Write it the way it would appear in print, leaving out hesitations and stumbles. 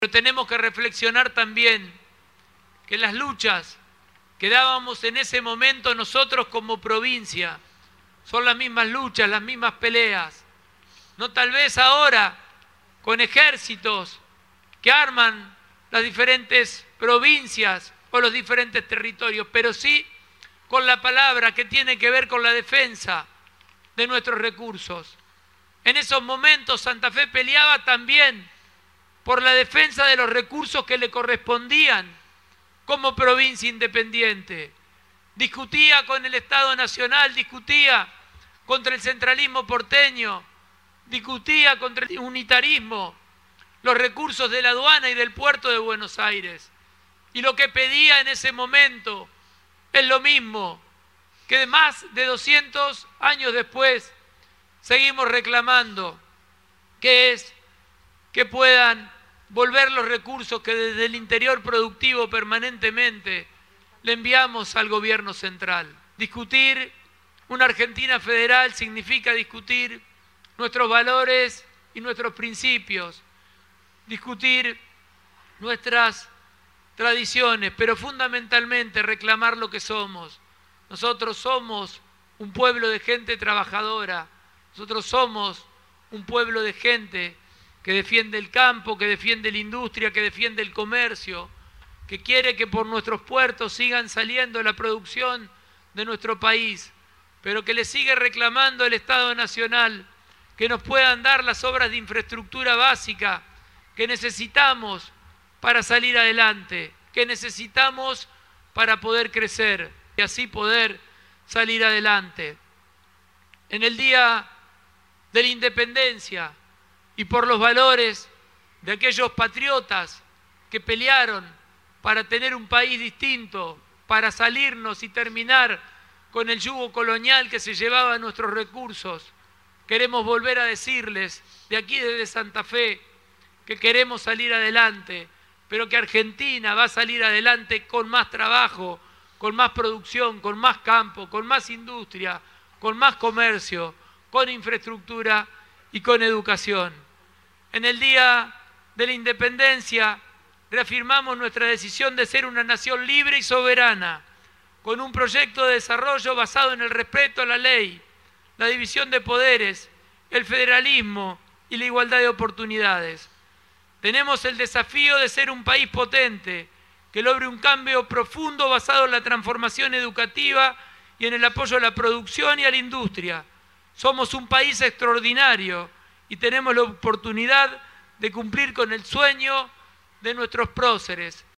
Pero tenemos que reflexionar también que las luchas que dábamos en ese momento nosotros como provincia son las mismas luchas, las mismas peleas. No tal vez ahora con ejércitos que arman las diferentes provincias o los diferentes territorios, pero sí con la palabra que tiene que ver con la defensa de nuestros recursos. En esos momentos Santa Fe peleaba también por la defensa de los recursos que le correspondían como provincia independiente. Discutía con el Estado Nacional, discutía contra el centralismo porteño, discutía contra el unitarismo, los recursos de la aduana y del puerto de Buenos Aires. Y lo que pedía en ese momento es lo mismo que más de 200 años después seguimos reclamando, que es que puedan volver los recursos que desde el interior productivo permanentemente le enviamos al gobierno central. Discutir una Argentina federal significa discutir nuestros valores y nuestros principios, discutir nuestras tradiciones, pero fundamentalmente reclamar lo que somos. Nosotros somos un pueblo de gente trabajadora, nosotros somos un pueblo de gente que defiende el campo, que defiende la industria, que defiende el comercio, que quiere que por nuestros puertos sigan saliendo la producción de nuestro país, pero que le sigue reclamando al Estado Nacional que nos puedan dar las obras de infraestructura básica que necesitamos para salir adelante, que necesitamos para poder crecer y así poder salir adelante. En el Día de la Independencia y por los valores de aquellos patriotas que pelearon para tener un país distinto, para salirnos y terminar con el yugo colonial que se llevaba nuestros recursos, queremos volver a decirles, de aquí desde Santa Fe, que queremos salir adelante, pero que Argentina va a salir adelante con más trabajo, con más producción, con más campo, con más industria, con más comercio, con infraestructura y con educación. En el Día de la Independencia reafirmamos nuestra decisión de ser una nación libre y soberana, con un proyecto de desarrollo basado en el respeto a la ley, la división de poderes, el federalismo y la igualdad de oportunidades. Tenemos el desafío de ser un país potente, que logre un cambio profundo basado en la transformación educativa y en el apoyo a la producción y a la industria. Somos un país extraordinario y tenemos la oportunidad de cumplir con el sueño de nuestros próceres.